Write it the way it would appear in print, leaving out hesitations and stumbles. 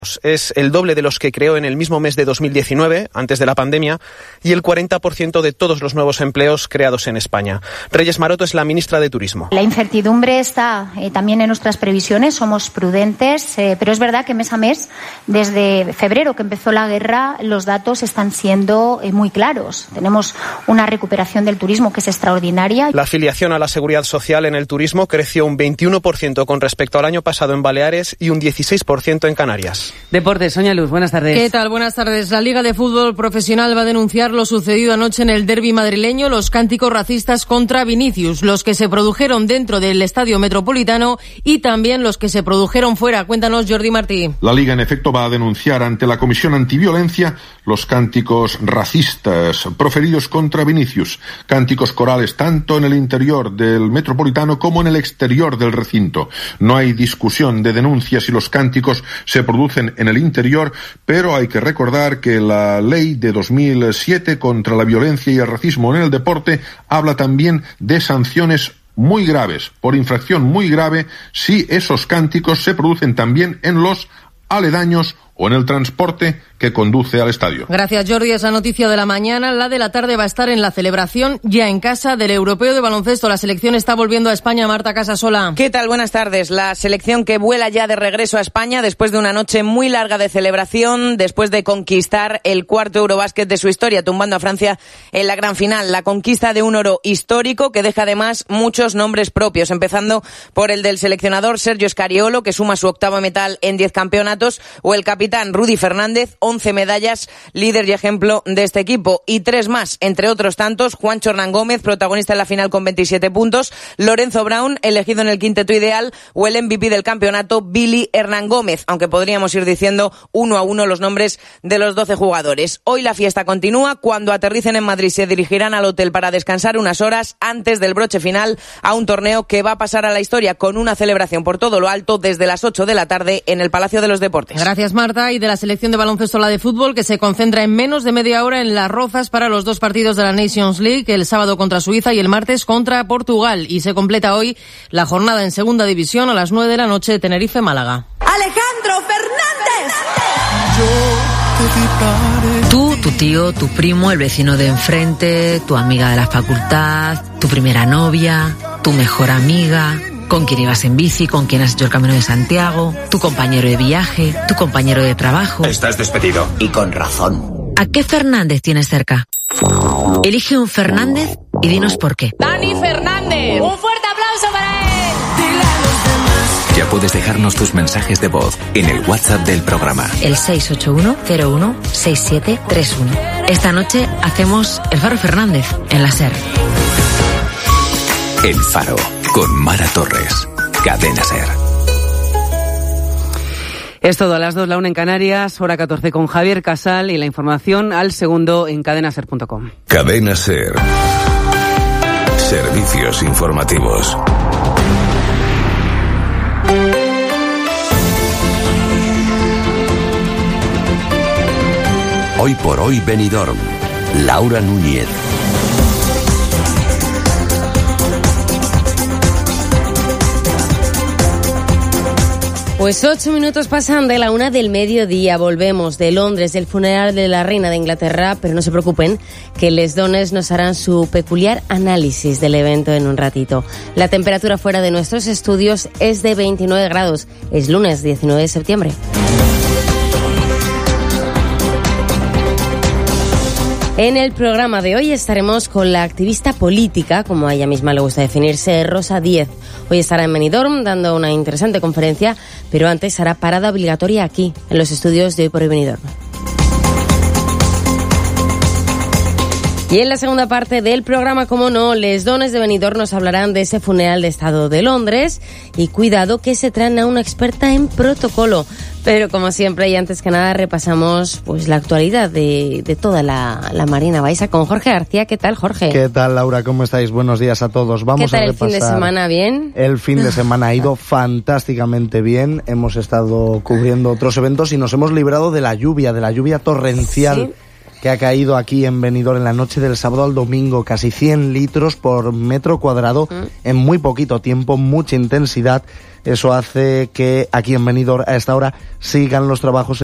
Es el doble de los que creó en el mismo mes de 2019, antes de la pandemia, y el 40% de todos los nuevos empleos creados en España. Reyes Maroto es la ministra de Turismo. La incertidumbre está también en nuestras previsiones, somos prudentes, pero es verdad que mes a mes, desde febrero que empezó la guerra, los datos están siendo muy claros. Tenemos una recuperación del turismo que es extraordinaria. La afiliación a la Seguridad Social en el turismo creció un 21% con respecto al año pasado en Baleares y un 16% en Canarias. Deportes, Sonia Luz, buenas tardes. ¿Qué tal? Buenas tardes. La Liga de Fútbol Profesional va a denunciar lo sucedido anoche en el derbi madrileño, los cánticos racistas contra Vinicius, los que se produjeron dentro del Estadio Metropolitano y también los que se produjeron fuera. Cuéntanos, Jordi Martí. La Liga, en efecto, va a denunciar ante la Comisión Antiviolencia los cánticos racistas proferidos contra Vinicius, cánticos corales tanto en el interior del Metropolitano como en el exterior del recinto. No hay discusión de denuncia si los cánticos se producen en el interior, pero hay que recordar que la ley de 2007 contra la violencia y el racismo en el deporte habla también de sanciones muy graves, por infracción muy grave, si esos cánticos se producen también en los aledaños o en el transporte que conduce al estadio. Gracias, Jordi. Esa noticia de la mañana. La de la tarde va a estar en la celebración ya en casa del Europeo de Baloncesto. La selección está volviendo a España. Marta Casasola. ¿Qué tal? Buenas tardes. La selección que vuela ya de regreso a España después de una noche muy larga de celebración, después de conquistar el cuarto Eurobásquet de su historia, tumbando a Francia en la gran final. La conquista de un oro histórico que deja además muchos nombres propios, empezando por el del seleccionador Sergio Scariolo, que suma su octavo metal en 10 campeonatos, o el capitán Rudy Fernández, 11 medallas, líder y ejemplo de este equipo, y 3 más, entre otros tantos: Juancho Hernán Gómez, protagonista en la final con 27 puntos, Lorenzo Brown, elegido en el quinteto ideal, o el MVP del campeonato, Billy Hernán Gómez, aunque podríamos ir diciendo uno a uno los nombres de los 12 jugadores. Hoy la fiesta continúa. Cuando aterricen en Madrid se dirigirán al hotel para descansar unas horas antes del broche final a un torneo que va a pasar a la historia con una celebración por todo lo alto desde las 8 de la tarde en el Palacio de los Deportes. Gracias, Marta. Y de la selección de baloncesto, la de fútbol, que se concentra en menos de media hora en Las Rozas para los 2 partidos de la Nations League, el sábado contra Suiza y el martes contra Portugal. Y se completa hoy la jornada en segunda división a las 9 de la noche, Tenerife-Málaga. ¡Alejandro Fernández! Tú, tu tío, tu primo, el vecino de enfrente, tu amiga de la facultad, tu primera novia, tu mejor amiga, con quien ibas en bici, con quien has hecho el Camino de Santiago, tu compañero de viaje, tu compañero de trabajo. Estás despedido. Y con razón. ¿A qué Fernández tienes cerca? Elige un Fernández y dinos por qué. ¡Dani Fernández! ¡Un fuerte aplauso para él! Ya puedes dejarnos tus mensajes de voz en el WhatsApp del programa. El 681-01-6731. Esta noche hacemos El Faro Fernández en la SER. El Faro, con Mara Torres. Cadena SER. Es todo a las 2, la 1 en Canarias, hora 14 con Javier Casal, y la información al segundo en cadenaser.com. Cadena SER. Servicios informativos. Hoy por hoy Benidorm. Laura Núñez. Pues 8 minutos pasan de la 1 del mediodía. Volvemos de Londres, del funeral de la reina de Inglaterra, pero no se preocupen, que Les Dones nos harán su peculiar análisis del evento en un ratito. La temperatura fuera de nuestros estudios es de 29 grados. Es lunes 19 de septiembre. En el programa de hoy estaremos con la activista política, como a ella misma le gusta definirse, Rosa Díez. Hoy estará en Benidorm dando una interesante conferencia, pero antes hará parada obligatoria aquí, en los estudios de Hoy por Hoy Benidorm. Y en la segunda parte del programa, como no, Les Dones de Benidorm nos hablarán de ese funeral de Estado de Londres, y cuidado que se traen a una experta en protocolo. Pero como siempre y antes que nada repasamos pues la actualidad de toda la Marina Baixa con Jorge García. ¿Qué tal, Jorge? ¿Qué tal, Laura? ¿Cómo estáis? Buenos días a todos. Vamos ¿Qué tal a repasar. el fin de semana? ¿Bien? El fin de semana ha ido fantásticamente bien. Hemos estado cubriendo otros eventos y nos hemos librado de la lluvia torrencial. ¿Sí? que ha caído aquí en Benidorm en la noche del sábado al domingo, casi 100 litros por metro cuadrado en muy poquito tiempo, mucha intensidad. Eso hace que aquí en Benidorm a esta hora sigan los trabajos